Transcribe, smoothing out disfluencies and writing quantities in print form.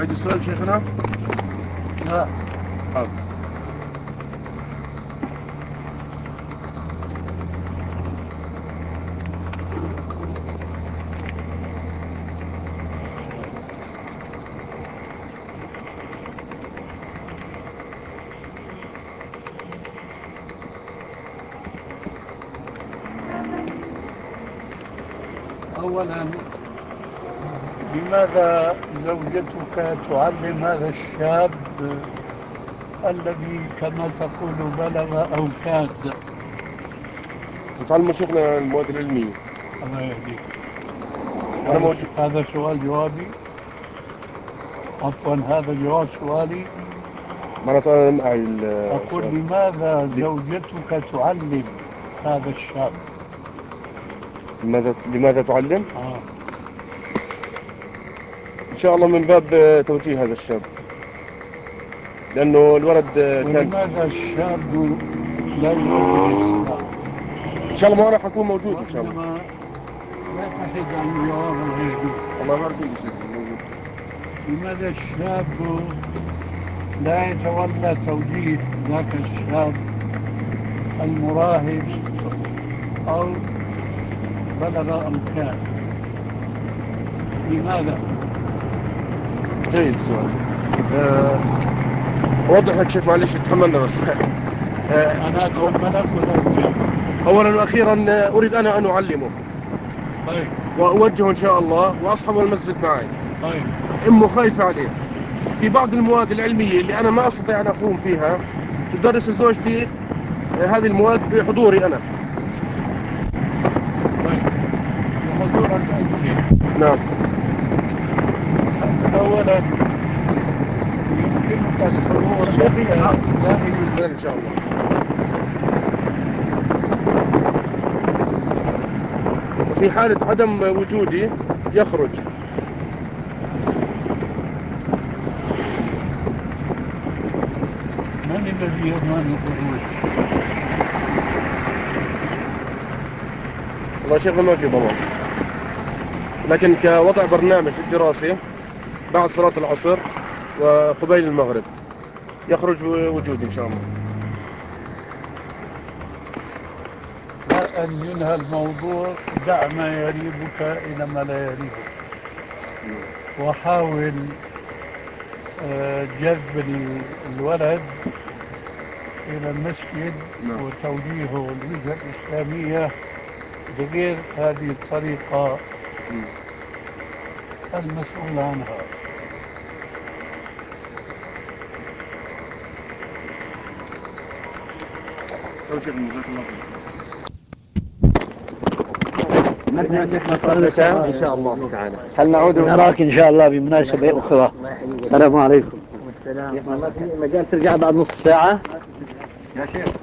عيد السؤال شيخنا. لا. حاضر. أولا، لماذا زوجتك تعلم هذا الشاب الذي كما تقول بلغ أو كاد؟ نتعلم شيخنا المواد العلمية. الله يهديك. أنا موجود. هذا سؤال جوابي. عفوا، هذا جواب سؤالي. ما أنا معي أقول السؤال. لماذا زوجتك تعلم هذا الشاب؟ لماذا تعلم؟ إن شاء الله من باب توجيه هذا الشاب، لأنه الولد كان. ولماذا الشاب لا يريد الإسلام؟ إن شاء الله ما راح أكون موجود إن شاء الله. وإنما لا تحد عن الجواب الغيبي. الله يبارك فيك شيخ موجود. لماذا الشاب لا يتولى توجيه ذاك الشاب المراهق أو بلغ أو كان؟ لماذا؟ جيد السؤال. أوضح لك شيخ، معلش تحملنا بس. أنا أتحملك ولا أنت؟ أولا وأخيرا أريد أنا أن أعلمه. طيب. وأوجهه إن شاء الله وأصحب المسجد معي. طيب. أمه خايفة عليه. في بعض المواد العلمية اللي أنا ما أستطيع أن أقوم فيها تدرس زوجتي هذه المواد بحضوري أنا. طيب، بحضورك أنت. نعم. أولا، يمكنك الحضور دائما. إن شاء الله. وفي حالة عدم وجودي يخرج. من الذي يضمن الخروج؟ والله شيخ ما في ضمان، لكن كوضع برنامج الدراسي بعد صلاة العصر وقبيل المغرب يخرج بوجودي إن شاء الله. لا أن ينهى الموضوع، دع ما يريبك إلى ما لا يريبك، وحاول جذب الولد إلى المسجد وتوجيهه الوجهة الإسلامية بغير هذه الطريقة المسؤول عنها. طيب شيخ جزاك الله خير. إن شاء الله تعالى. هل نعود نراك إن شاء الله بمناسبة أخرى. السلام عليكم. والسلام. ما في مجال ترجع بعد نصف ساعة يا شيخ.